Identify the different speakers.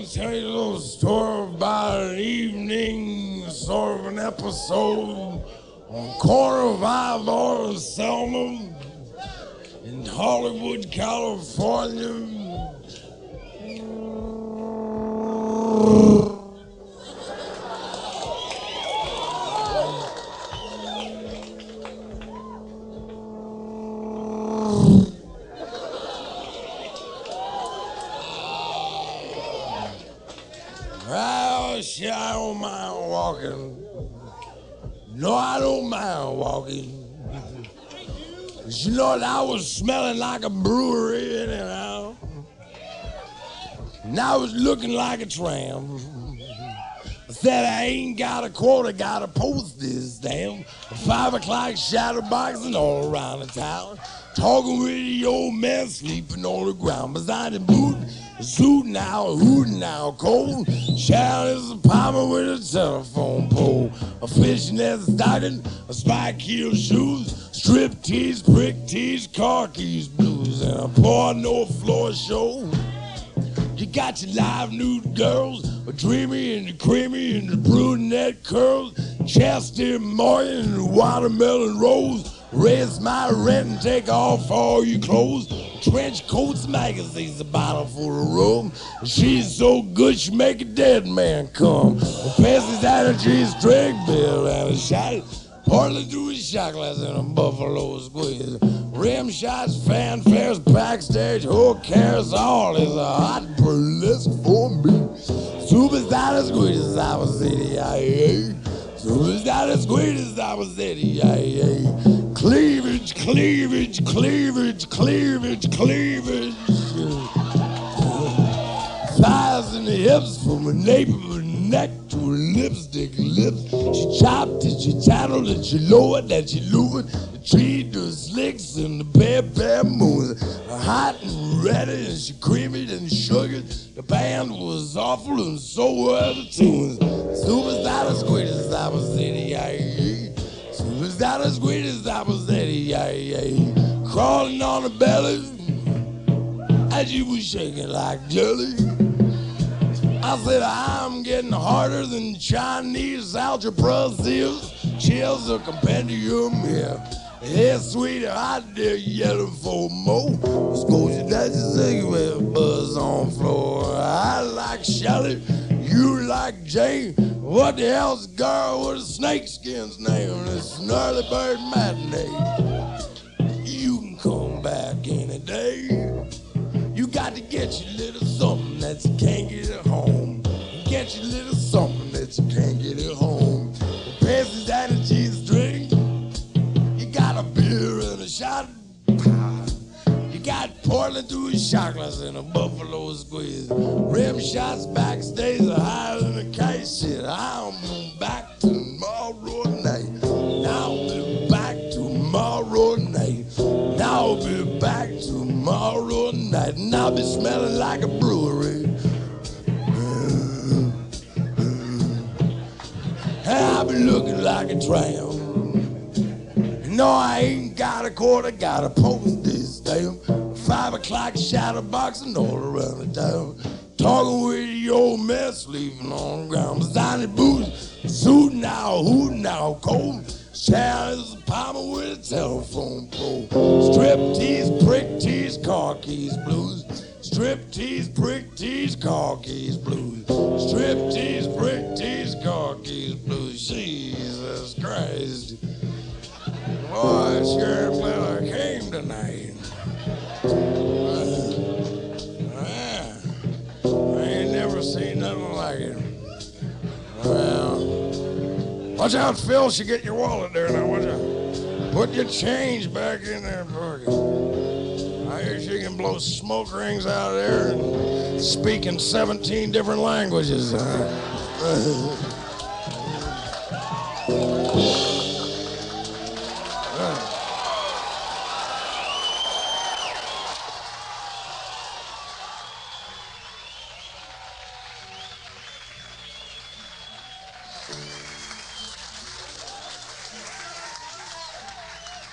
Speaker 1: tell you a little story about an evening, sort of an episode on corner of Ivor and Selma in Hollywood, California. Well, shit, I don't mind walking. No, I don't mind walking. You know, I was smelling like a brewery anyhow. And I was looking like a tramp. I said, I ain't got a quarter, gotta post this damn 5 o'clock shadow boxing all around the town. Talking with the old man sleeping on the ground. Beside the boot, zooting out, hooting out cold. Shouting is a palmer with a telephone pole. A fishnet stocking, a spike heel shoes, strip tees, prick tees, car keys blues, and a porno floor show. You got your live nude girls, a dreamy and the creamy and the brunette curls, Chester Morgan and the watermelon rose. Raise my rent and take off all your clothes. Trench coats, magazines, a bottle full of rum. She's so good she make a dead man come. Passes out a cheese drink bill and a shot. Partly through a shot glass and a buffalo squeeze. Rim shots, fanfares, backstage, who cares? All is a hot burlesque for me. Superstar as great as I was ADIA. Superstar as great as I was ADIA. Cleavage, cleavage, cleavage, cleavage, cleavage. Thighs and hips from a neighborhood neck to her lipstick lips. She chopped it, she tattled it, she lowered that she lured. The tree, the slicks, and the bare moons. Hot and ready, and she creamed and sugared. The band was awful, and so were the tunes. Superstar as great as I was ADIA. Superstar as great as I was ADIA. Crawling on her belly, as she was shaking like jelly. I said, I'm getting harder than Chinese algebra seals. Chills a compendium here. Hey, sweetie, I dare yelling for more. Scotia, that's a cigarette buzz on floor. I like Shelley, you like Jane. What the hell's the girl with a snakeskin's name? It's an early bird matinee. You can come back any day. You got to get your little something that you can't get at home. Get your little something that you can't get at home. The passes that a cheese drink. You got a beer and a shot. You got Portland through a shot glass and a buffalo squeeze. Rim shots backstage are higher than a kite. Shit, I'll be back tomorrow night. I'll be back tomorrow night. I'll be back tomorrow night. And I'll be smelling like a brewery. And I'll be looking like a tramp. No, I ain't got a quarter, gotta post this damn 5 o'clock shadow boxing all around the town. Talking with the old man sleeping on the ground. Beside the boots, zooting out, hooting out cold. Shadow is a palmer with a telephone pole. Strip tease, prick tease, car keys blues. Strip tease, prick tease, car keys blues. Strip tease, prick tease, car keys blues. Jesus Christ. Boy, it's sure glad I came tonight. I ain't never seen nothing like it. Well, watch out, Phil. She get your wallet there now, watch out. Put your change back in there, pocket. I hear she can blow smoke rings out of there and speak in 17 different languages.